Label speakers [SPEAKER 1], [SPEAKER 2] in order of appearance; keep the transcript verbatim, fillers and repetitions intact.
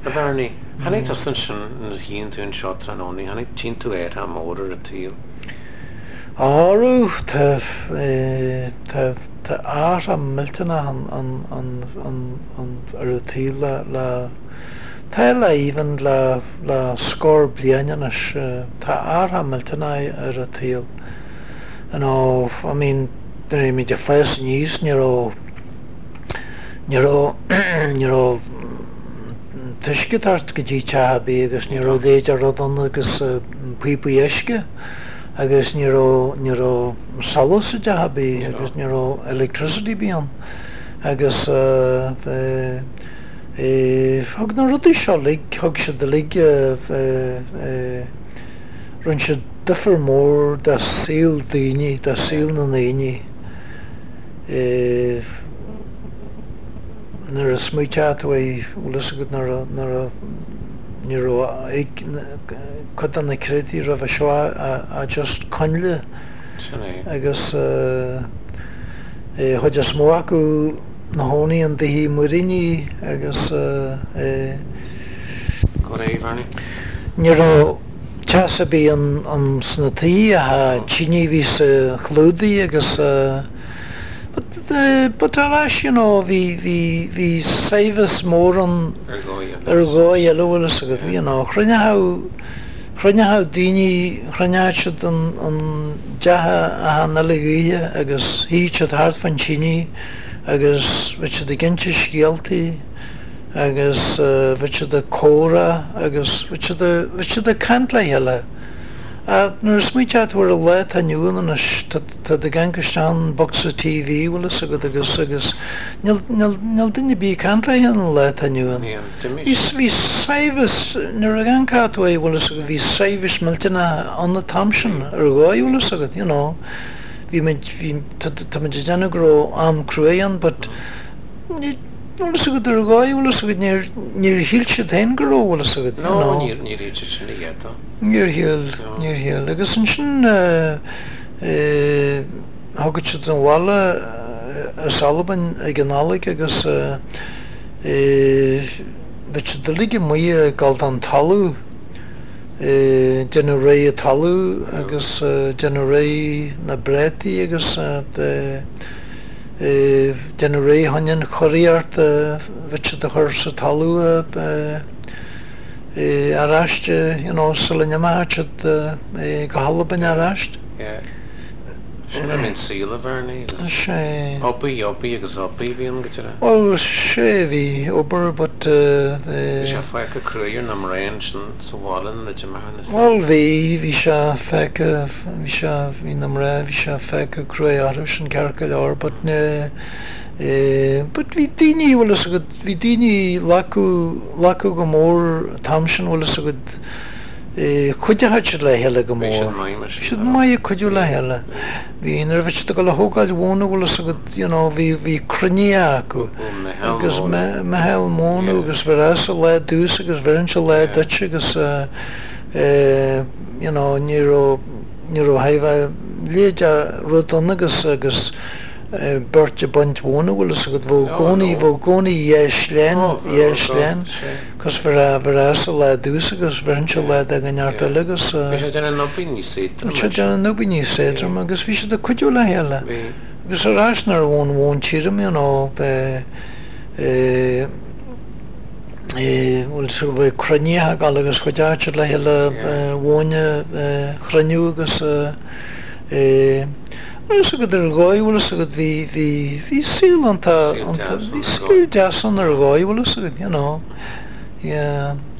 [SPEAKER 1] A bharni, hanna tá san sin na híonn tú an seo trónaí, hanna tin tú éir ha mór a tíl.
[SPEAKER 2] Áú tá tá tá áir am miltena an an an an an ar a tíl le le tá le even le le scór bliananas tá áir am miltena ar a tíl. You know, I mean, there me the first news, you know, you know, you know, tuisgetart go dtí tehabí agus ní ró déidir rodan agus puipu eisce agus ní ró ní ró salas a tehabí agus ní ró electricity bíon agus thug na rudí seo lig thug se de lig run se differ mór de síl daoine de síl na naoine nar a smuoiteat é bhlas a go nar a nar a ní ró ag chud an na crédí ra bheith seo a just coinle agus chuid a smó acu na hónaí an dihí muiríní agus
[SPEAKER 1] Go é bharni?
[SPEAKER 2] ní ró teas a bí an an snataí a tíní ví sa chlúdaí agus but but arás, you know, vi vi vi savas mór an ar gáil eilehlas a go, you know, chruine ha chruine ha daoine chruine siad an an deatha a hanna le gaotha agus hí siad thart fan tíní agus bheit siad a ginte scialtaí agus bheit siad a córa agus bheit siad a bheit siad a cant le heile. Uh, Nuair smuoiteat bhar a le aniuan an tá de gan gosteán box a T V bhlas a go agus agus níl duine bí cant le an le aniuan. Bhí saivas nuair a gan catú é bhlas a go bhí saivas miltena an na tamsin ar gáil bhlas a go, you know. Bhí hí tá me déanana gró am cruéan, but bhlas a go ar gáil bhlas a go níor híl siad hain gró bhlas a go.
[SPEAKER 1] No, níor níor éidir sin i gceata.
[SPEAKER 2] Níor híal, níor híal. Agus an sin thugad siad an bhla ar Salaban ag an álaigh agus bheit siad de lige muo gáil an talú déanú ré a talú agus déanú ré na brétaí agus déanú ré hain choiríart bheit siad a chur sa talú aráiste, you know, sulla máid go Halaban aráist.
[SPEAKER 1] Sinna minn síla bharni?
[SPEAKER 2] Sé.
[SPEAKER 1] Opaí, opaí agus opaí bhíon go tíre?
[SPEAKER 2] Well, sé bhí obair, but...
[SPEAKER 1] Bhí sé feice cruúir na mraon sin sa bhálan na deimhana?
[SPEAKER 2] Well, bhí, bhí sé feice, bhí sé, bhí na mra, bhí sé feice cruúir aris an cearca leir, but ne... but bhí daoine bhlas a go, bhí daoine lacu lacu go mór tamsin bhlas a go chuideatha siad le heile go mór. Siad mai chuideú le heile. Bhí nar bheit siad go le thógáil bhóna bhlas a go, you know, bhí bhí cruinne acu agus mehel móna agus bhar le dús agus bharann se le duite agus you know, ní ró ní ró haibh léide rudan agus agus Bert bunt bhna bhlas a go bh gcónaí bh gcónaí dhéislein dhéislein cos bhar bhar le dús agus bharann se le a gneartta agus
[SPEAKER 1] Bhí sé déanana nóbí níos éadrom.
[SPEAKER 2] Bhí sé déanana nóbí níos éadrom agus bhí sé de cuidiú le heile. Agus arásnar bhn bhn tíram, you know, bhfuil sa bh cruinéthe gal agus chuideáte le heile bhine chruinniú agus Bhlas a go ar gáil bhlas a go bhí bhí bhí síl an tá bhí síl deasan ar gáil bhlas a go, you know. Yeah.